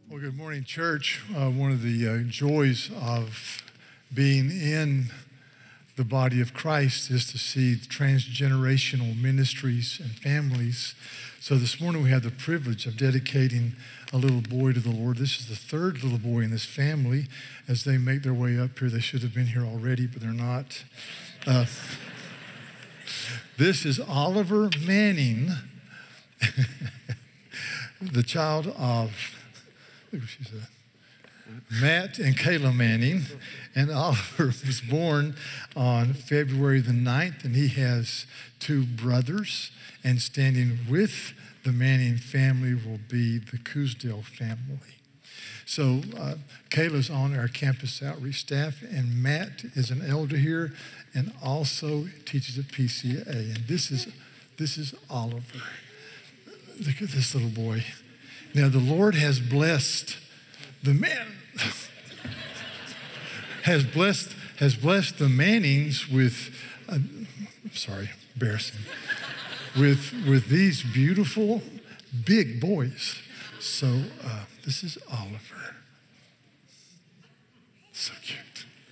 Well, good morning, church. One of the joys of being in the body of Christ is to see transgenerational ministries and families. So this morning we have the privilege of dedicating a little boy to the Lord. This is the third little boy in this family. As they make their way up here, they should have been here already, but they're not. This is Oliver Manning, the child of, look what she said, Matt and Kayla Manning. And Oliver was born on February the 9th, and he has two brothers. And standing with the Manning family will be the Coosdale family. So Kayla's on our campus outreach staff, and Matt is an elder here and also teaches at PCA. And this is Oliver. Look at this little boy. Now the Lord has blessed the man, has blessed the Mannings with, embarrassing, with these beautiful big boys. So this is Oliver. So cute.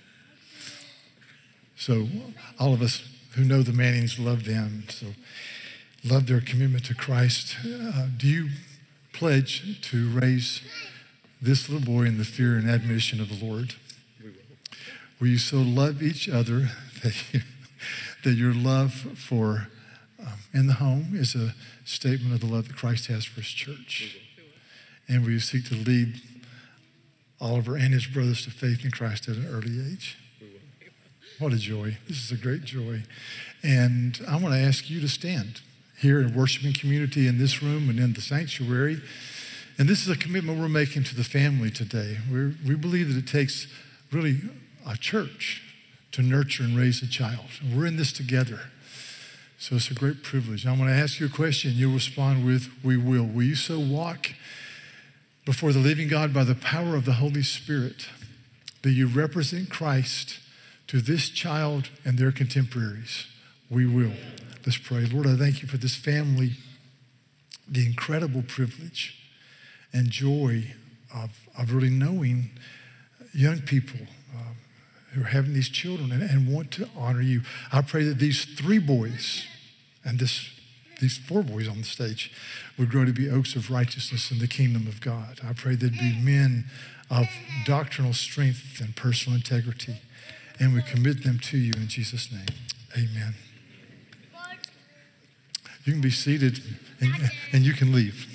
So all of us who know the Mannings love them. So love their commitment to Christ. Do you pledge to raise this little boy in the fear and admonition of the Lord? We will. Will you so love each other that your love for in the home is a statement of the love that Christ has for his church? And will you seek to lead Oliver and his brothers to faith in Christ at an early age? We will. What a joy. This is a great joy. And I want to ask you to stand here in worshiping community in this room and in the sanctuary. And this is a commitment we're making to the family today. We believe that it takes really a church to nurture and raise a child. And we're in this together. So it's a great privilege. I'm going to ask you a question. You'll respond with, we will. Will you so walk before the living God by the power of the Holy Spirit that you represent Christ to this child and their contemporaries? We will. Let's pray. Lord, I thank you for this family, the incredible privilege and joy of really knowing young people who are having these children and want to honor you. I pray that these three boys and these four boys on the stage would grow to be oaks of righteousness in the kingdom of God. I pray they'd be men of doctrinal strength and personal integrity. And we commit them to you in Jesus' name. Amen. You can be seated and you can leave.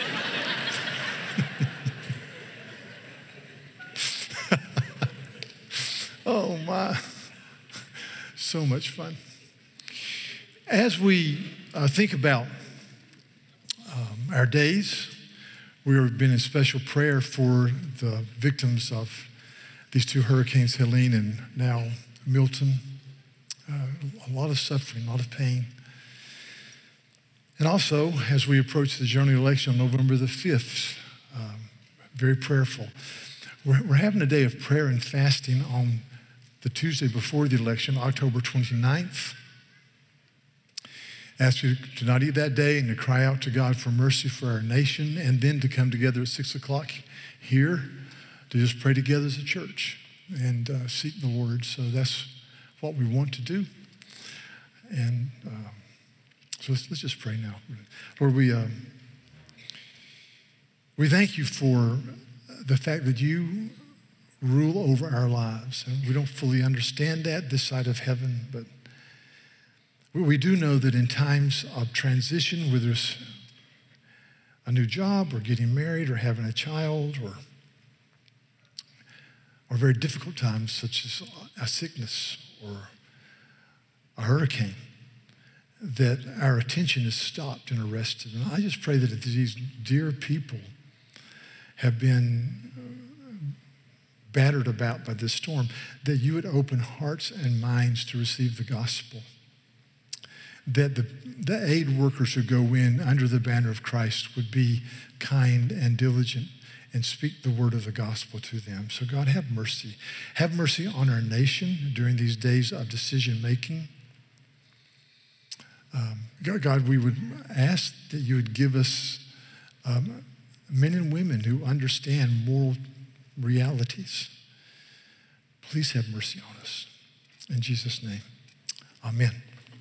Oh my, so much fun. As we think about our days, we have been in special prayer for the victims of these two hurricanes, Helene and now Milton. A lot of suffering, a lot of pain. And also, as we approach the general election on November the 5th, very prayerful. We're having a day of prayer and fasting on the Tuesday before the election, October 29th. Ask you to not eat that day and to cry out to God for mercy for our nation, and then to come together at 6 o'clock here to just pray together as a church and seek the Lord. So that's what we want to do. And so let's just pray now. Lord, we thank you for the fact that you rule over our lives. And we don't fully understand that this side of heaven, but we do know that in times of transition, whether it's a new job or getting married or having a child or very difficult times such as a sickness or a hurricane, that our attention is stopped and arrested. And I just pray that if these dear people have been battered about by this storm, that you would open hearts and minds to receive the gospel. That the aid workers who go in under the banner of Christ would be kind and diligent and speak the word of the gospel to them. So God, have mercy. Have mercy on our nation during these days of decision making. God, we would ask that you would give us men and women who understand moral realities. Please have mercy on us. In Jesus' name, amen.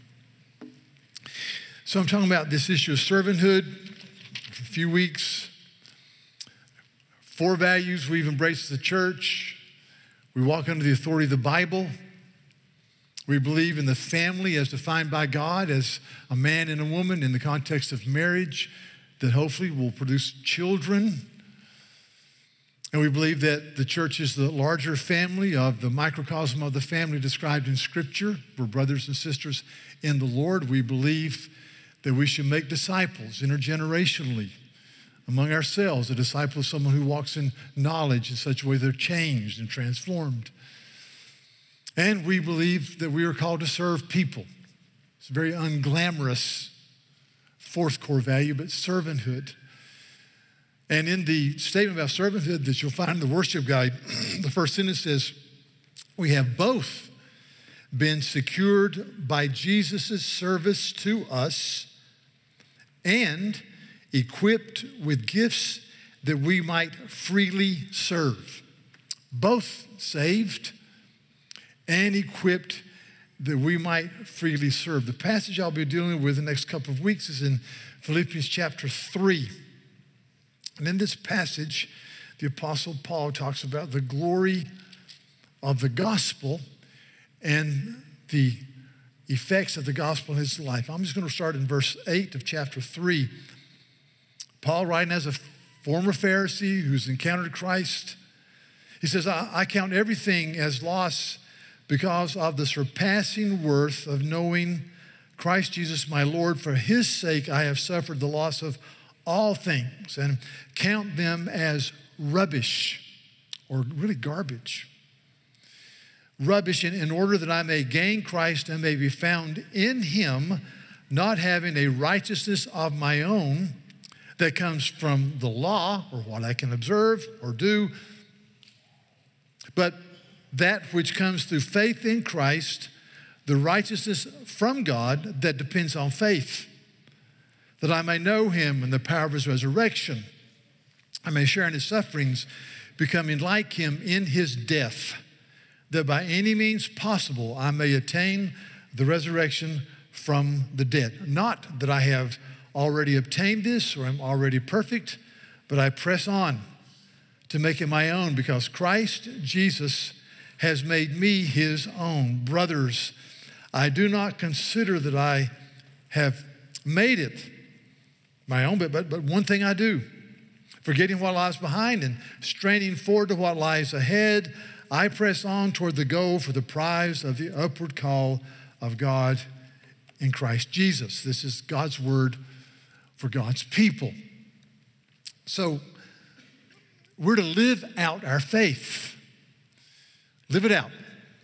So I'm talking about this issue of servanthood for a few weeks. 4 values we've embraced as a church. We walk under the authority of the Bible. We believe in the family as defined by God as a man and a woman in the context of marriage that hopefully will produce children. And we believe that the church is the larger family of the microcosm of the family described in Scripture. We're brothers and sisters in the Lord. We believe that we should make disciples intergenerationally among ourselves. A disciple is someone who walks in knowledge in such a way they're changed and transformed. And we believe that we are called to serve people. It's a very unglamorous 4th core value, but servanthood. And in the statement about servanthood that you'll find in the worship guide, the first sentence says, we have both been secured by Jesus' service to us and equipped with gifts that we might freely serve. Both saved and equipped that we might freely serve. The passage I'll be dealing with the next couple of weeks is in Philippians chapter 3. And in this passage, the Apostle Paul talks about the glory of the gospel and the effects of the gospel in his life. I'm just going to start in verse 8 of chapter 3. Paul, writing as a former Pharisee who's encountered Christ, he says, I count everything as loss because of the surpassing worth of knowing Christ Jesus my Lord. For his sake I have suffered the loss of all things and count them as rubbish, or really garbage. Rubbish in order that I may gain Christ and may be found in him, not having a righteousness of my own that comes from the law or what I can observe or do, but that which comes through faith in Christ, the righteousness from God that depends on faith, that I may know him and the power of his resurrection. I may share in his sufferings, becoming like him in his death, that by any means possible I may attain the resurrection from the dead. Not that I have already obtained this or am already perfect, but I press on to make it my own because Christ Jesus has made me his own. Brothers, I do not consider that I have made it my own, but one thing I do, forgetting what lies behind and straining forward to what lies ahead, I press on toward the goal for the prize of the upward call of God in Christ Jesus. This is God's word for God's people. So we're to live out our faith. Live it out.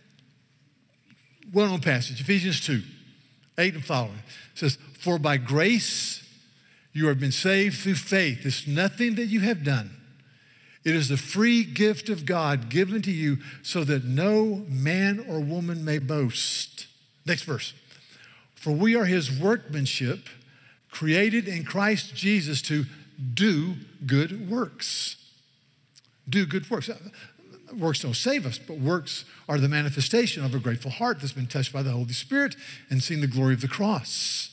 Well-known passage, Ephesians 2, 8 and following. It says, for by grace you have been saved through faith. It's nothing that you have done. It is the free gift of God given to you so that no man or woman may boast. Next verse. For we are his workmanship, created in Christ Jesus to do good works. Do good works. Works don't save us, but works are the manifestation of a grateful heart that's been touched by the Holy Spirit and seen the glory of the cross.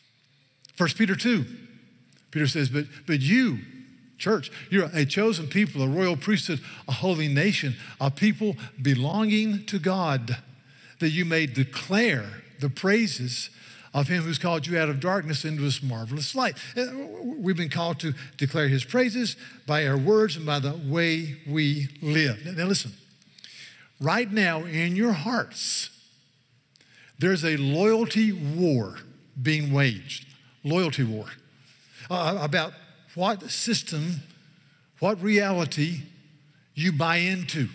1 Peter 2, Peter says, but you, church, you're a chosen people, a royal priesthood, a holy nation, a people belonging to God, that you may declare the praises of him who's called you out of darkness into his marvelous light. We've been called to declare his praises by our words and by the way we live. Now listen, right now in your hearts, there's a loyalty war being waged. Loyalty war. About what system, what reality you buy into.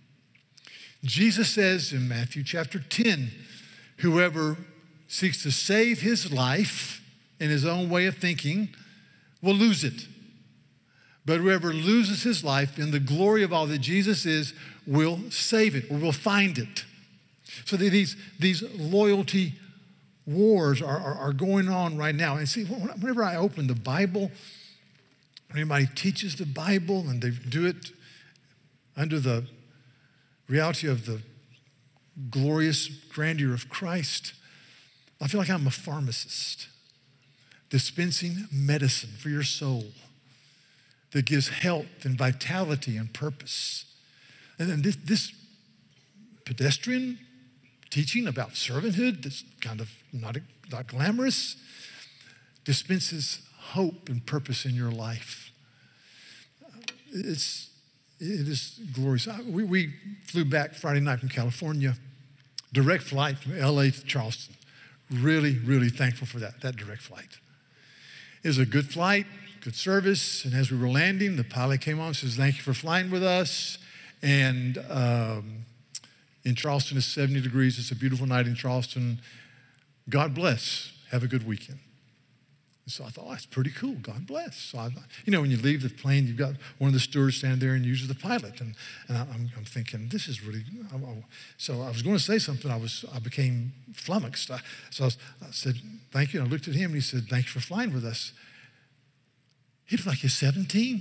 Jesus says in Matthew chapter 10, whoever seeks to save his life in his own way of thinking will lose it. But whoever loses his life in the glory of all that Jesus is will save it or will find it. So these loyalty wars are going on right now. And see, whenever I open the Bible, anybody teaches the Bible and they do it under the reality of the glorious grandeur of Christ, I feel like I'm a pharmacist dispensing medicine for your soul that gives health and vitality and purpose. And then this pedestrian teaching about servanthood that's kind of not glamorous dispenses hope and purpose in your life. It is glorious. We flew back Friday night from California, direct flight from LA to Charleston. Really, really thankful for that direct flight. It was a good flight, good service, and as we were landing, the pilot came on and says, thank you for flying with us. And in Charleston, it's 70 degrees. It's a beautiful night in Charleston. God bless. Have a good weekend. And so I thought, oh, that's pretty cool. God bless. So when you leave the plane, you've got one of the stewards standing there and uses the pilot. And I'm thinking, this is really, so I was going to say something. I became flummoxed. I said, thank you. And I looked at him and he said, thanks for flying with us. He looked like he's 17.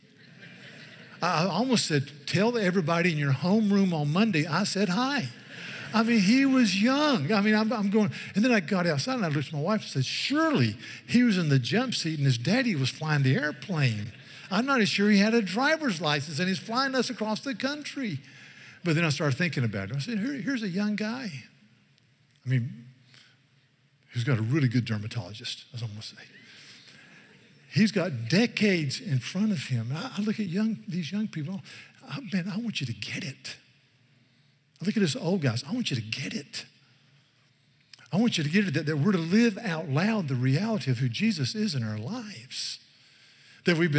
I almost said, tell everybody in your homeroom on Monday I said hi. I mean, he was young. I mean, I'm going, and then I got outside and I looked at my wife and said, surely he was in the jump seat and his daddy was flying the airplane. I'm not sure he had a driver's license and he's flying us across the country. But then I started thinking about it. I said, here's a young guy. I mean, who's got a really good dermatologist, as I'm going to say. He's got decades in front of him. I look at these young people. Man, I want you to get it. I look at this old guys. I want you to get it. I want you to get it that we're to live out loud the reality of who Jesus is in our lives. That we're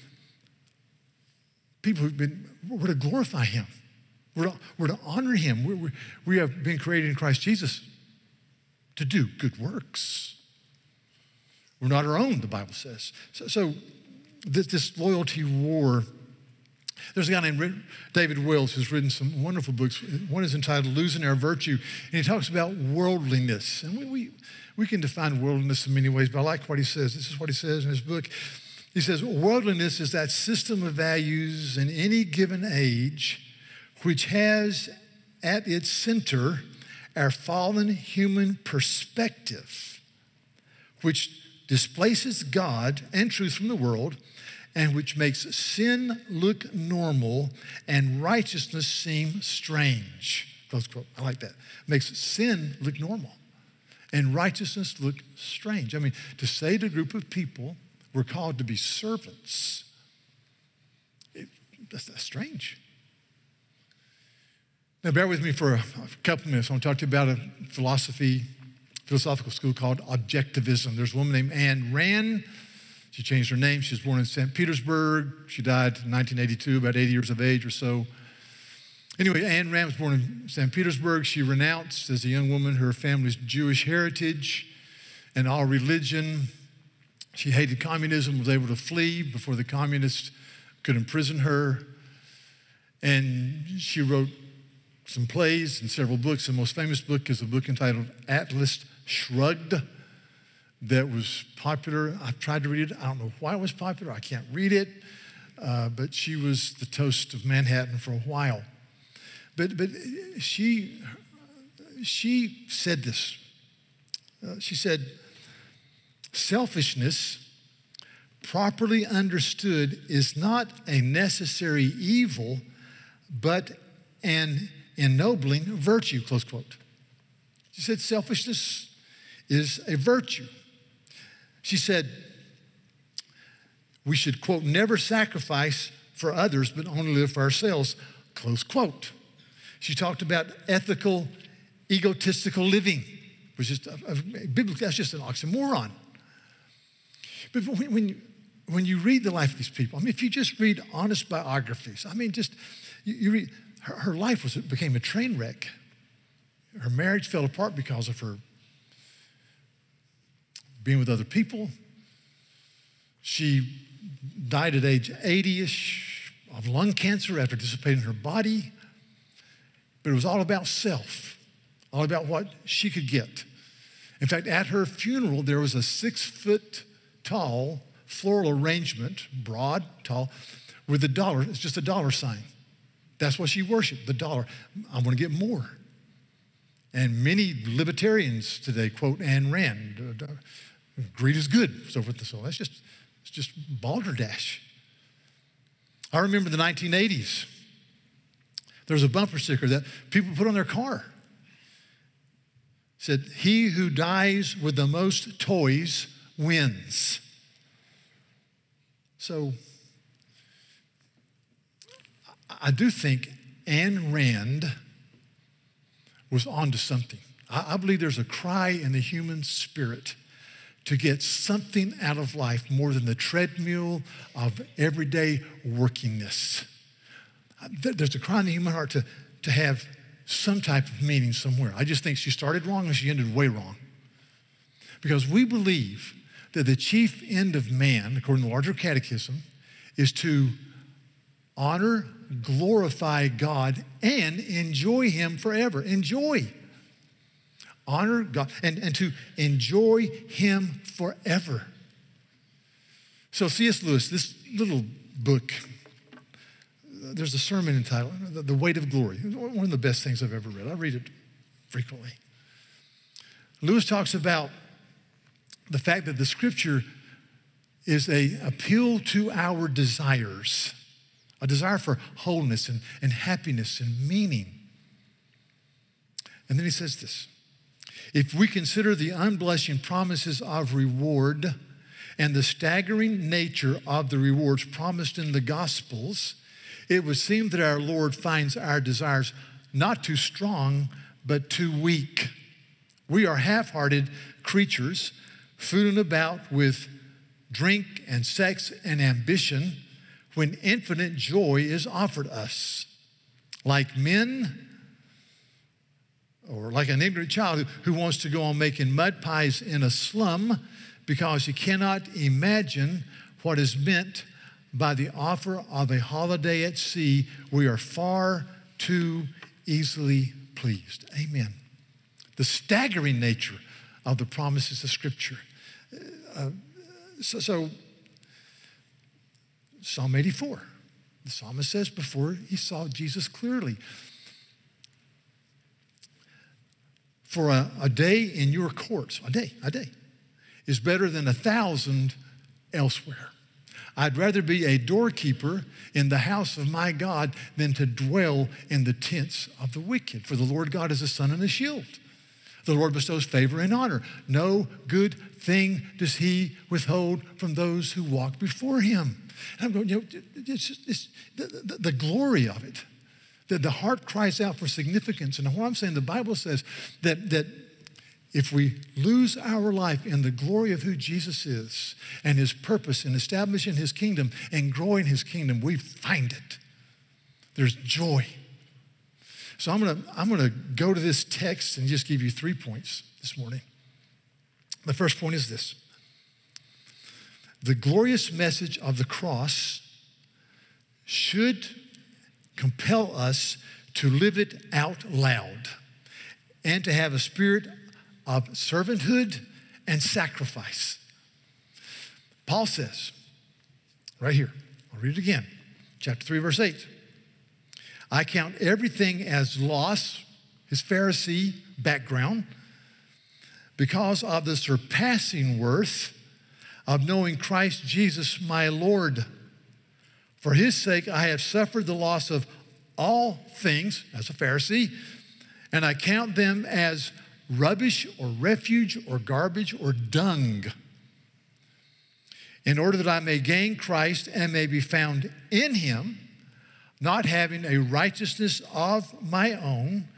to glorify him. We're to honor him. We have been created in Christ Jesus to do good works. We're not our own, the Bible says. So this loyalty war, there's a guy named David Wells who's written some wonderful books. One is entitled Losing Our Virtue, and he talks about worldliness. And we can define worldliness in many ways, but I like what he says. This is what he says in his book. He says, worldliness is that system of values in any given age which has at its center our fallen human perspective, which displaces God and truth from the world, and which makes sin look normal and righteousness seem strange. Close quote. I like that. Makes sin look normal and righteousness look strange. I mean, to say to a group of people, we're called to be servants, that's strange. Now, bear with me for a couple minutes. I want to talk to you about a philosophical school called Objectivism. There's a woman named Ayn Rand. She changed her name. She was born in St. Petersburg. She died in 1982, about 80 years of age or so. Anyway, Ayn Rand was born in St. Petersburg. She renounced, as a young woman, her family's Jewish heritage and all religion. She hated communism, was able to flee before the communists could imprison her. And she wrote some plays and several books. The most famous book is a book entitled Atlas Shrugged that was popular. I've tried to read it. I don't know why it was popular. I can't read it. But she was the toast of Manhattan for a while. But she said this. She said, selfishness, properly understood, is not a necessary evil, but an ennobling virtue, close quote. She said selfishness is a virtue. She said we should, quote, never sacrifice for others, but only live for ourselves, close quote. She talked about ethical, egotistical living, which is biblically, that's just an oxymoron. But when you read the life of these people, I mean, if you just read honest biographies, I mean, you read, her life became a train wreck. Her marriage fell apart because of her being with other people. She died at age 80-ish of lung cancer after dissipating her body. But it was all about self, all about what she could get. In fact, at her funeral, there was a 6-foot-tall floral arrangement, broad, tall, with a dollar. It's just a dollar sign. That's what she worshiped, the dollar. I want to get more. And many libertarians today quote Ayn Rand, greed is good, so forth and so on. It's just balderdash. I remember the 1980s. There was a bumper sticker that people put on their car. It said, "He who dies with the most toys wins." So I do think Ayn Rand was onto something. I believe there's a cry in the human spirit to get something out of life more than the treadmill of everyday workingness. There's a cry in the human heart to have some type of meaning somewhere. I just think she started wrong and she ended way wrong. Because we believe that the chief end of man, according to the larger catechism, is to honor, glorify God, and enjoy Him forever. Enjoy. Honor God and to enjoy Him forever. So C.S. Lewis, this little book, there's a sermon entitled The Weight of Glory. One of the best things I've ever read. I read it frequently. Lewis talks about the fact that the Scripture is an appeal to our desires, a desire for wholeness and happiness and meaning. And then he says this: if we consider the unblushing promises of reward and the staggering nature of the rewards promised in the Gospels, it would seem that our Lord finds our desires not too strong, but too weak. We are half-hearted creatures, fooling about with drink and sex and ambition when infinite joy is offered us. Like men, or like an ignorant child who wants to go on making mud pies in a slum because he cannot imagine what is meant by the offer of a holiday at sea, we are far too easily pleased. Amen. The staggering nature of the promises of Scripture. So Psalm 84, the psalmist says before he saw Jesus clearly, for a day in your courts, a day, is better than 1,000 elsewhere. I'd rather be a doorkeeper in the house of my God than to dwell in the tents of the wicked. For the Lord God is a sun and a shield. The Lord bestows favor and honor. No good thing does He withhold from those who walk before Him. And I'm going, it's the glory of it. That the heart cries out for significance. And what I'm saying, the Bible says that if we lose our life in the glory of who Jesus is and His purpose in establishing His kingdom and growing His kingdom, we find it. There's joy. So I'm gonna go to this text and just give you 3 points this morning. The first point is this: the glorious message of the cross should compel us to live it out loud and to have a spirit of servanthood and sacrifice. Paul says, right here, I'll read it again, chapter 3, verse 8. I count everything as loss, his Pharisee background, because of the surpassing worth of knowing Christ Jesus my Lord. For His sake I have suffered the loss of all things, as a Pharisee, and I count them as rubbish or refuge or garbage or dung, in order that I may gain Christ and may be found in Him, not having a righteousness of my own,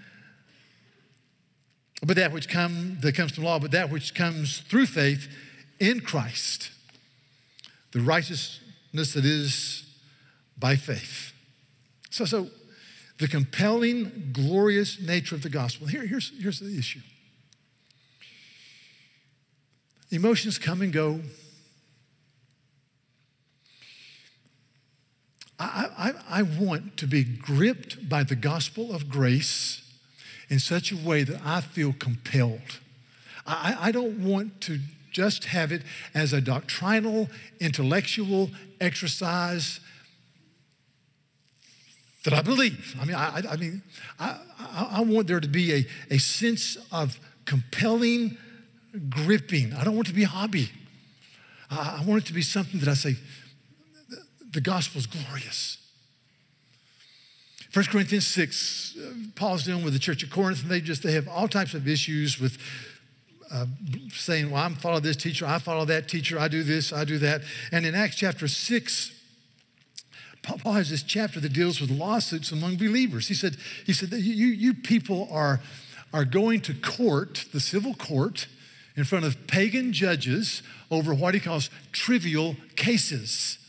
but that comes from law, but that which comes through faith in Christ, the righteousness that is by faith. So the compelling, glorious nature of the gospel. Here's the issue. Emotions come and go. I want to be gripped by the gospel of grace in such a way that I feel compelled. I don't want to just have it as a doctrinal, intellectual exercise that I believe. I want there to be a sense of compelling gripping. I don't want it to be a hobby. I want it to be something that I say, the gospel is glorious. 1 Corinthians 6, Paul's dealing with the church at Corinth, and they have all types of issues with saying, well, I follow this teacher, I follow that teacher, I do this, I do that. And in Acts chapter 6, Paul has this chapter that deals with lawsuits among believers. He said that you people are going to court, the civil court, in front of pagan judges over what he calls trivial cases.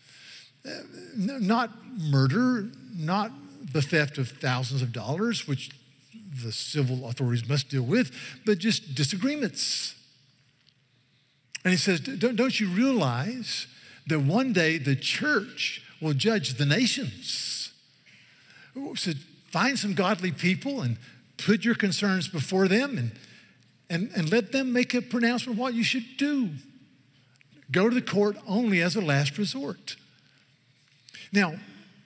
Not murder, not the theft of thousands of dollars, which the civil authorities must deal with, but just disagreements. And he says, don't you realize that one day the church will judge the nations? So find some godly people and put your concerns before them and let them make a pronouncement of what you should do. Go to the court only as a last resort. Now,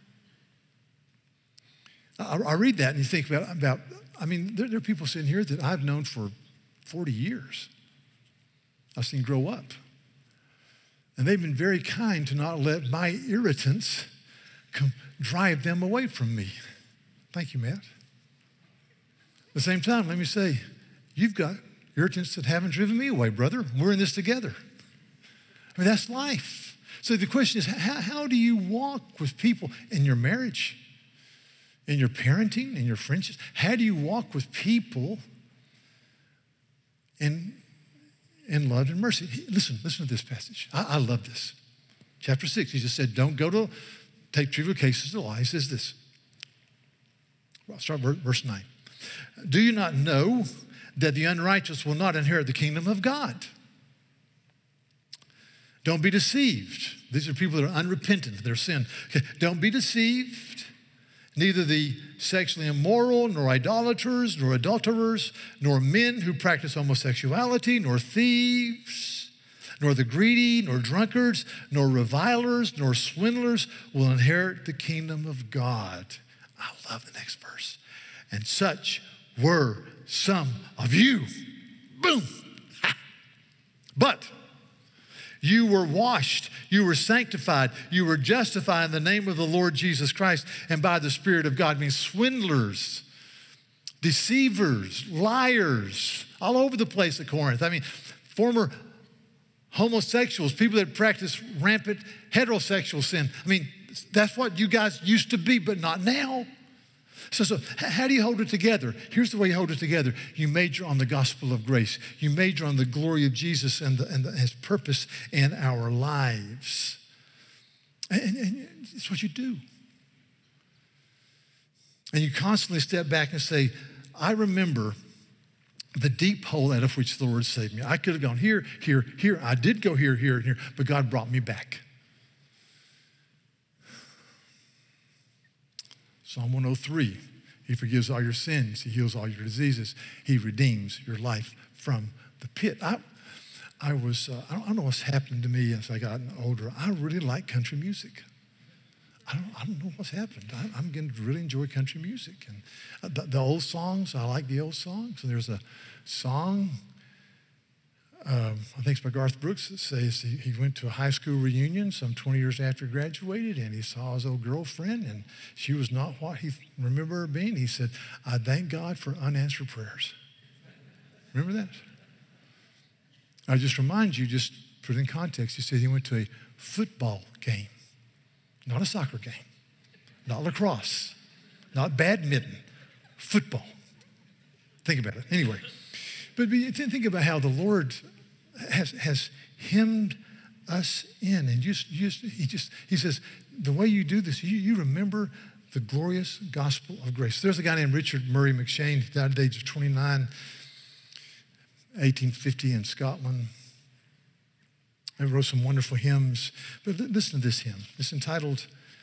I read that and you think about there are people sitting here that I've known for 40 years. I've seen grow up. And they've been very kind to not let my irritants drive them away from me. Thank you, Matt. At the same time, let me say, you've got irritants that haven't driven me away, brother. We're in this together. That's life. So the question is, how do you walk with people in your marriage, in your parenting, in your friendships? How do you walk with people in love and mercy? Listen to this passage. I love this. Chapter 6, he just said, don't go to take trivial cases to law. He says this. I'll start verse 9. Do you not know that the unrighteous will not inherit the kingdom of God? Don't be deceived. These are people that are unrepentant of their sin. Okay. Don't be deceived. Neither the sexually immoral, nor idolaters, nor adulterers, nor men who practice homosexuality, nor thieves, nor the greedy, nor drunkards, nor revilers, nor swindlers will inherit the kingdom of God. I love the next verse. And such were some of you. Boom. Ha. But you were washed, you were sanctified, you were justified in the name of the Lord Jesus Christ and by the Spirit of God. I mean, swindlers, deceivers, liars, all over the place at Corinth. I mean, former homosexuals, people that practice rampant heterosexual sin. I mean, that's what you guys used to be, but not now. So how do you hold it together? Here's the way you hold it together. You major on the gospel of grace. You major on the glory of Jesus and his purpose in our lives. And it's what you do. And you constantly step back and say, I remember the deep hole out of which the Lord saved me. I could have gone here, here, here. I did go here, here, and here, but God brought me back. Psalm 103, he forgives all your sins. He heals all your diseases. He redeems your life from the pit. I don't know what's happened to me as I got older. I really like country music. I don't know what's happened. I'm beginning to really enjoy country music. And the old songs, I like the old songs. And there's a song, I think it's by Garth Brooks, that says he went to a high school reunion some 20 years after he graduated, and he saw his old girlfriend, and she was not what he remembered her being. He said, I thank God for unanswered prayers. Remember that? I just remind you, just put it in context, he said he went to a football game, not a soccer game, not lacrosse, not badminton, football. Think about it. Anyway, but think about how the Lord has hemmed us in. And he says, the way you do this, you remember the glorious gospel of grace. There's a guy named Richard Murray McShane. He died at the age of 29, 1850 in Scotland. He wrote some wonderful hymns. But listen to this hymn. It's entitled,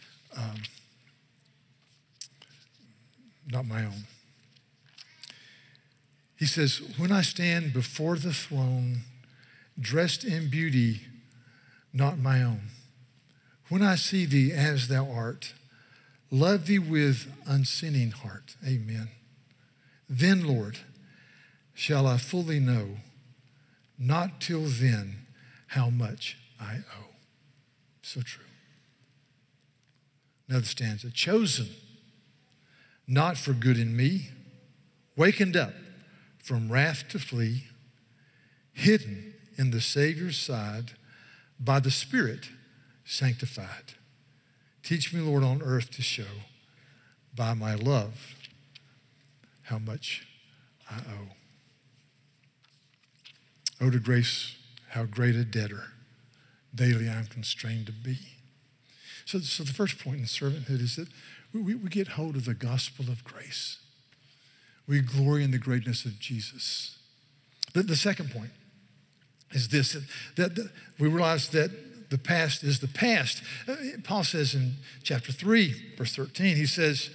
Not My Own. He says, when I stand before the throne dressed in beauty, not my own. When I see thee as thou art, love thee with unsinning heart. Amen. Then, Lord, shall I fully know, not till then, how much I owe. So true. Another stanza. Chosen, not for good in me, wakened up from wrath to flee, hidden in the Savior's side, by the Spirit sanctified. Teach me, Lord, on earth to show by my love how much I owe. Oh, to grace, how great a debtor daily I'm constrained to be. So the first point in servanthood is that we get hold of the gospel of grace. We glory in the greatness of Jesus. The second point is this, that we realize that the past is the past. Paul says in chapter 3, verse 13, he says,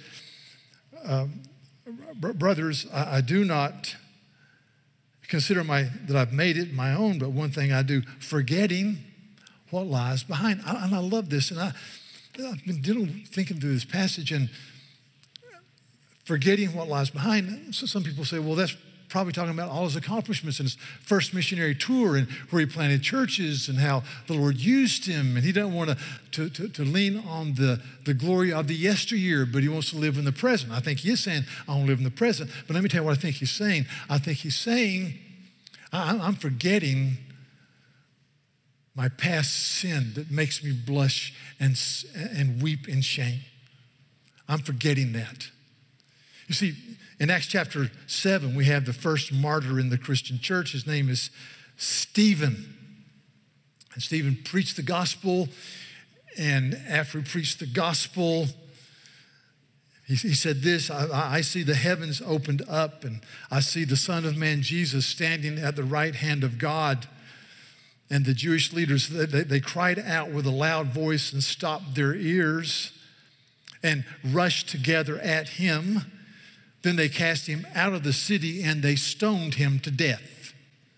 brothers, I do not consider that I've made it my own, but one thing I do, forgetting what lies behind. And I love this, and I've been thinking through this passage and forgetting what lies behind. So some people say, well, that's probably talking about all his accomplishments in his first missionary tour and where he planted churches and how the Lord used him. And he doesn't want to lean on the glory of the yesteryear, but he wants to live in the present. I think he is saying, I want to live in the present. But let me tell you what I think he's saying. I think he's saying, I'm forgetting my past sin that makes me blush and weep in shame. I'm forgetting that. You see, in Acts chapter 7, we have the first martyr in the Christian church. His name is Stephen. And Stephen preached the gospel, and after he preached the gospel, he said this, I see the heavens opened up, and I see the Son of Man, Jesus, standing at the right hand of God. And the Jewish leaders, they cried out with a loud voice and stopped their ears and rushed together at him. Then they cast him out of the city and they stoned him to death.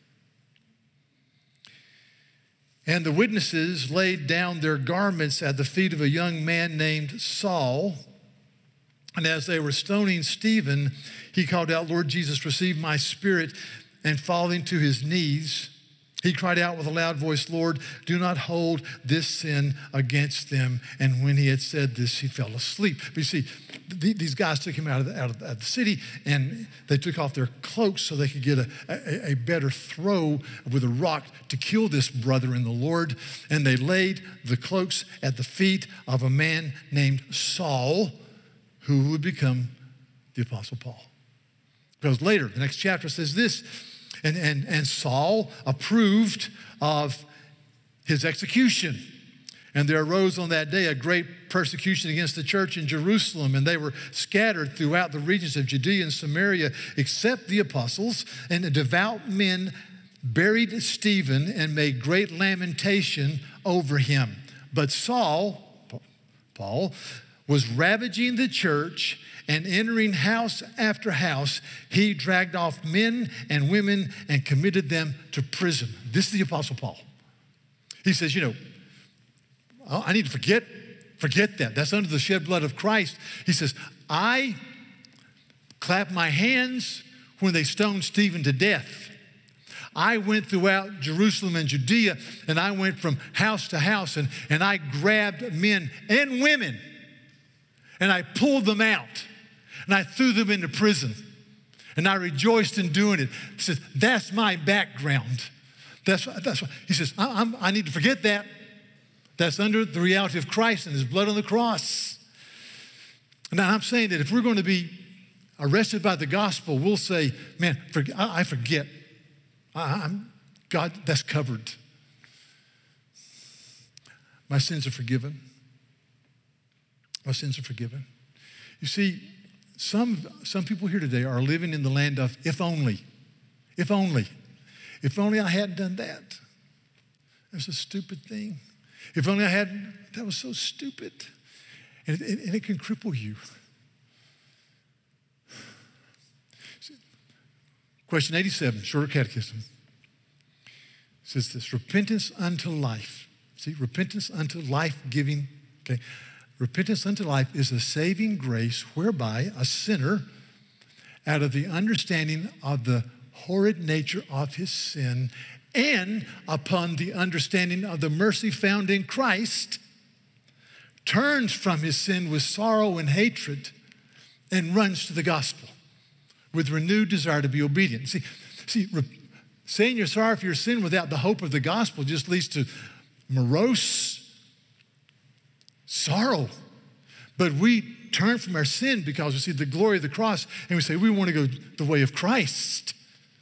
And the witnesses laid down their garments at the feet of a young man named Saul. And as they were stoning Stephen, he called out, Lord Jesus, receive my spirit. And falling to his knees, he cried out with a loud voice, Lord, do not hold this sin against them. And when he had said this, he fell asleep. But you see, these guys took him out of the city, and they took off their cloaks so they could get a better throw with a rock to kill this brother in the Lord. And they laid the cloaks at the feet of a man named Saul, who would become the Apostle Paul. Because later, the next chapter says this, and Saul approved of his execution. And there arose on that day a great persecution against the church in Jerusalem, and they were scattered throughout the regions of Judea and Samaria, except the apostles. And the devout men buried Stephen and made great lamentation over him. But Saul, Paul, was ravaging the church, and entering house after house, he dragged off men and women and committed them to prison. This is the Apostle Paul. He says, I need to forget that. That's under the shed blood of Christ. He says, I clapped my hands when they stoned Stephen to death. I went throughout Jerusalem and Judea, and I went from house to house, and I grabbed men and women, and I pulled them out, and I threw them into prison, and I rejoiced in doing it. He says, that's my background. That's what he says, I need to forget that. That's under the reality of Christ and his blood on the cross. Now, I'm saying that if we're going to be arrested by the gospel, we'll say, man, I forget. God, that's covered. My sins are forgiven. My sins are forgiven. You see, some people here today are living in the land of if only. If only. If only I hadn't done that. That's a stupid thing. If only I hadn't, that was so stupid. And it can cripple you. Question 87, Shorter Catechism. says this, repentance unto life. See, repentance unto life-giving. Okay. Repentance unto life is a saving grace whereby a sinner, out of the understanding of the horrid nature of his sin and upon the understanding of the mercy found in Christ, turns from his sin with sorrow and hatred and runs to the gospel with renewed desire to be obedient. See, saying you're sorry for your sin without the hope of the gospel just leads to morose sorrow. But we turn from our sin because we see the glory of the cross and we say we want to go the way of Christ.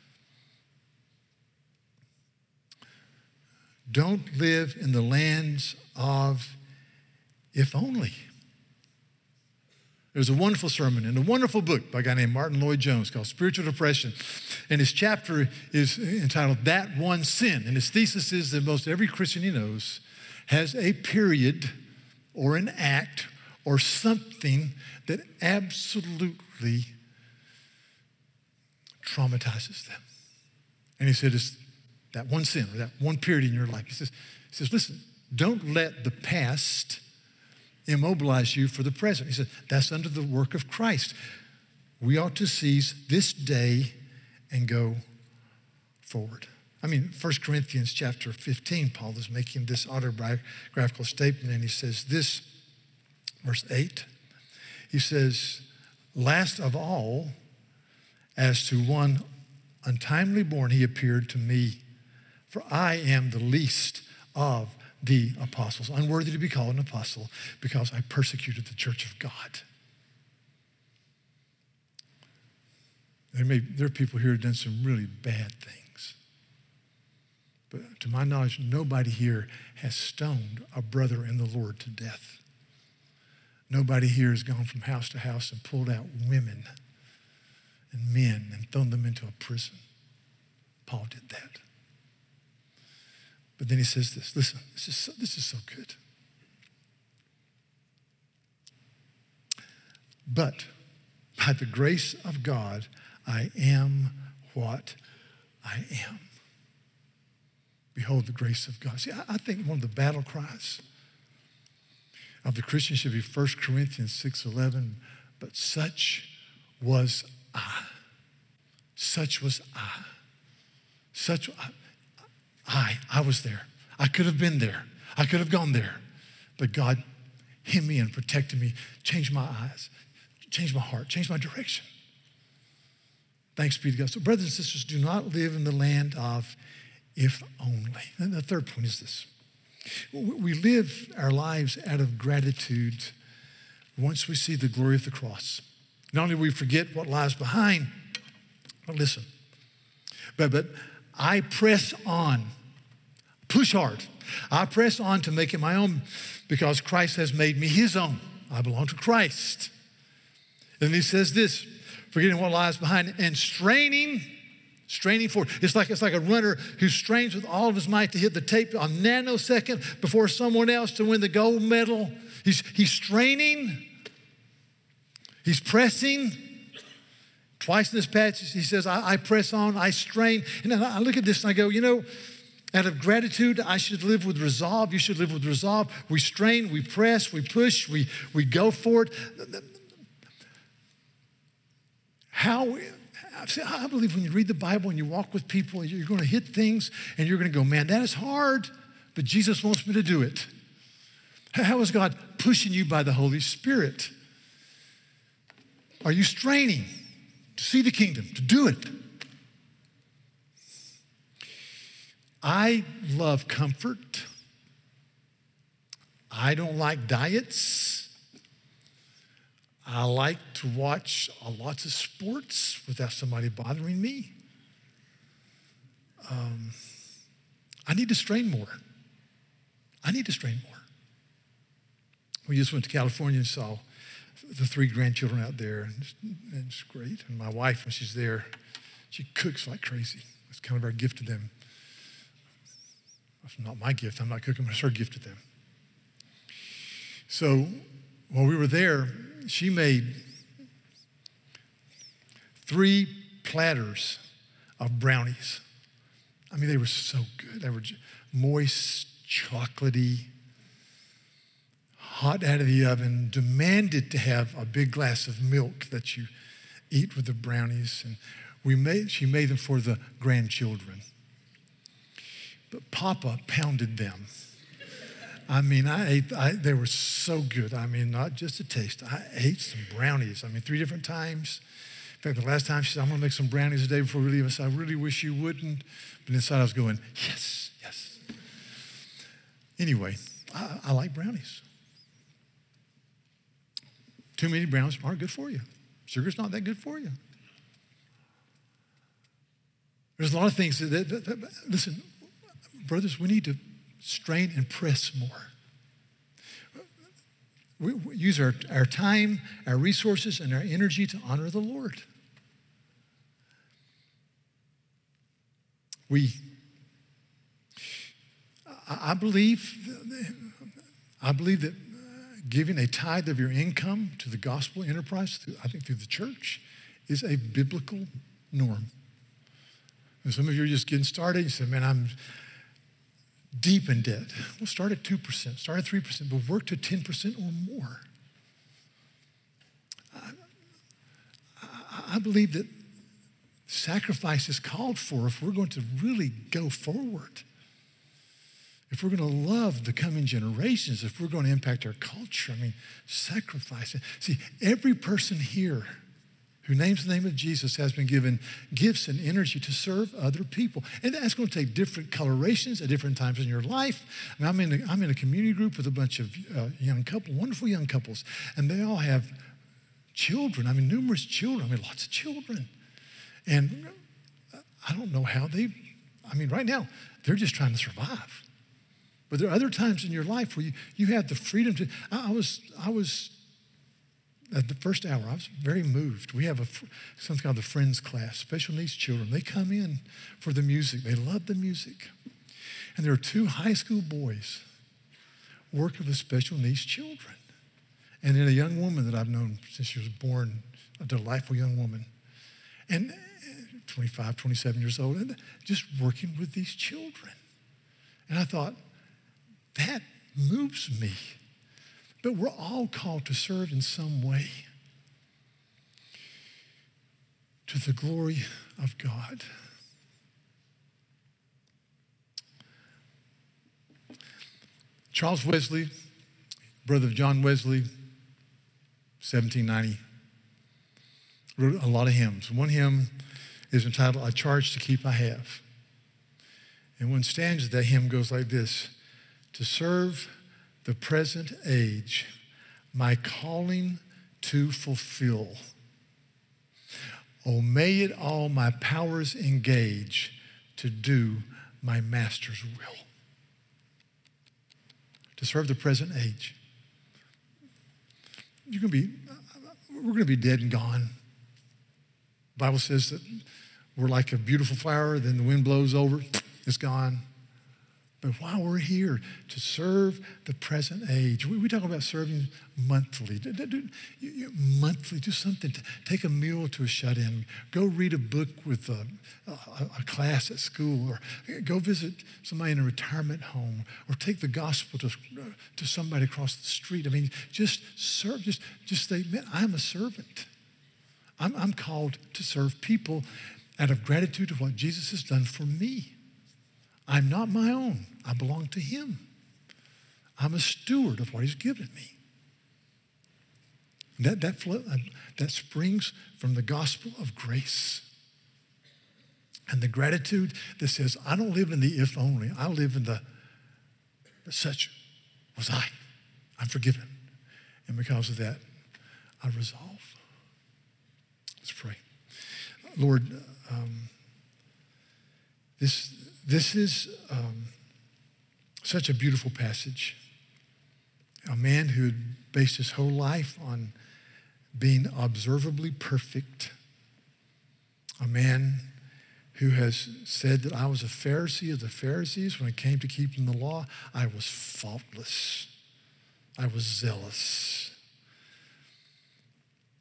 Don't live in the lands of if only. There's a wonderful sermon in a wonderful book by a guy named Martin Lloyd-Jones called Spiritual Depression. And his chapter is entitled That One Sin. And his thesis is that most every Christian he knows has a period or an act or something that absolutely traumatizes them. And he said it's that one sin or that one period in your life. He says, listen, don't let the past immobilize you for the present. He said, that's under the work of Christ. We ought to seize this day and go forward. I mean, 1 Corinthians chapter 15, Paul is making this autobiographical statement, and he says this, verse 8, he says, last of all, as to one untimely born, he appeared to me, for I am the least of the apostles, unworthy to be called an apostle because I persecuted the church of God. There are people here who have done some really bad things. But to my knowledge, nobody here has stoned a brother in the Lord to death. Nobody here has gone from house to house and pulled out women and men and thrown them into a prison. Paul did that. But then he says this, listen, this is so good. But by the grace of God, I am what I am. Behold the grace of God. See, I think one of the battle cries of the Christian should be 1 Corinthians 6:11, but such was I. Such was I. I was there. I could have been there. I could have gone there. But God hid me and protected me, changed my eyes, changed my heart, changed my direction. Thanks be to God. So brothers and sisters, do not live in the land of if only. And the third point is this. We live our lives out of gratitude once we see the glory of the cross. Not only do we forget what lies behind, but listen, but I press on, push hard. I press on to make it my own because Christ has made me his own. I belong to Christ. And he says this, forgetting what lies behind and straining forward. It's like a runner who strains with all of his might to hit the tape a nanosecond before someone else to win the gold medal. He's straining. He's pressing. Twice in this passage, he says, I press on, I strain. And I look at this and I go, out of gratitude, I should live with resolve. You should live with resolve. We strain, we press, we push, we go for it. I believe when you read the Bible and you walk with people, you're going to hit things and you're going to go, man, that is hard, but Jesus wants me to do it. How is God pushing you by the Holy Spirit? Are you straining to see the kingdom, to do it? I love comfort. I don't like diets. I like to watch lots of sports without somebody bothering me. I need to strain more. We just went to California and saw the 3 grandchildren out there, and it's great. And my wife, when she's there, she cooks like crazy. It's kind of our gift to them. It's not my gift. I'm not cooking, but it's her gift to them. So while we were there, she made 3 platters of brownies. I mean, they were so good. They were moist, chocolatey, hot out of the oven, demanded to have a big glass of milk that you eat with the brownies. And she made them for the grandchildren. But Papa pounded them. I mean, they were so good. I mean, not just a taste. I ate some brownies. I mean, 3 different times. In fact, the last time she said, I'm going to make some brownies today before we leave. I said, I really wish you wouldn't. But inside I was going, yes, yes. Anyway, I like brownies. Too many brownies aren't good for you. Sugar's not that good for you. There's a lot of things that listen, brothers, we need to strain and press more. We use our time, our resources, and our energy to honor the Lord. I believe that giving a tithe of your income to the gospel enterprise, I think through the church, is a biblical norm. And some of you are just getting started. You say, man, I'm deep in debt. Well, start at 2%, start at 3%, but work to 10% or more. I believe that sacrifice is called for if we're going to really go forward. If we're going to love the coming generations, if we're going to impact our culture, I mean, sacrifice. See, every person here who names the name of Jesus has been given gifts and energy to serve other people. And that's going to take different colorations at different times in your life. I mean, I'm in a community group with a bunch of young couples, wonderful young couples, and they all have children. I mean, numerous children. I mean, lots of children. And I don't know how right now, they're just trying to survive. But there are other times in your life where you have the freedom to. I was at the first hour, I was very moved. We have something called the Friends class, special needs children. They come in for the music. They love the music. And there are 2 high school boys working with special needs children. And then a young woman that I've known since she was born, a delightful young woman. And 25, 27 years old, and just working with these children. And I thought, that moves me. But we're all called to serve in some way to the glory of God. Charles Wesley, brother of John Wesley, 1790, wrote a lot of hymns. One hymn is entitled, "A Charge to Keep I Have." And one stanza of that hymn goes like this: to serve the present age, my calling to fulfill. Oh, may it all my powers engage to do my master's will. To serve the present age. We're going to be dead and gone. The Bible says that we're like a beautiful flower, then the wind blows over, it's gone. But while we're here to serve the present age, we talk about serving monthly. Monthly, do something. Take a meal to a shut-in. Go read a book with a class at school, or go visit somebody in a retirement home, or take the gospel to somebody across the street. I mean, just serve. Just say, man, I'm a servant. I'm called to serve people out of gratitude to what Jesus has done for me. I'm not my own. I belong to him. I'm a steward of what he's given me. That springs from the gospel of grace. And the gratitude that says, I don't live in the if only. I live in the, but such was I. I'm forgiven. And because of that, I resolve. Let's pray. Lord, this is such a beautiful passage. A man who had based his whole life on being observably perfect. A man who has said that I was a Pharisee of the Pharisees. When it came to keeping the law, I was faultless. I was zealous.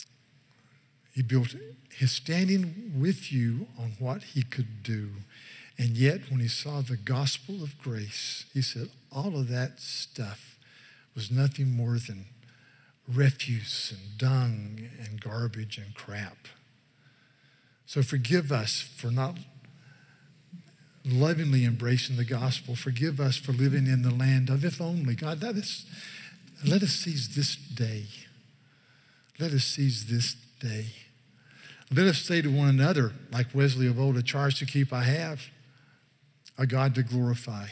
He built his standing with you on what he could do. And yet, when he saw the gospel of grace, he said, all of that stuff was nothing more than refuse and dung and garbage and crap. So forgive us for not lovingly embracing the gospel. Forgive us for living in the land of if only. God, let us seize this day. Let us seize this day. Let us say to one another, like Wesley of old, a charge to keep I have, a God to glorify.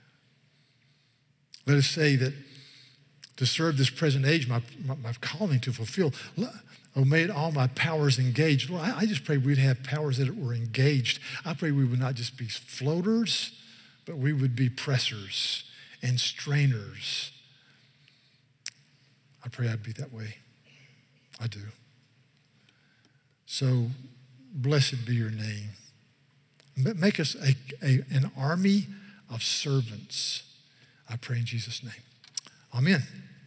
Let us say that to serve this present age, my calling to fulfill, oh, may all my powers engaged. Lord, I just pray we'd have powers that were engaged. I pray we would not just be floaters, but we would be pressers and strainers. I pray I'd be that way. I do. So blessed be your name. Make us an army of servants. I pray in Jesus' name. Amen.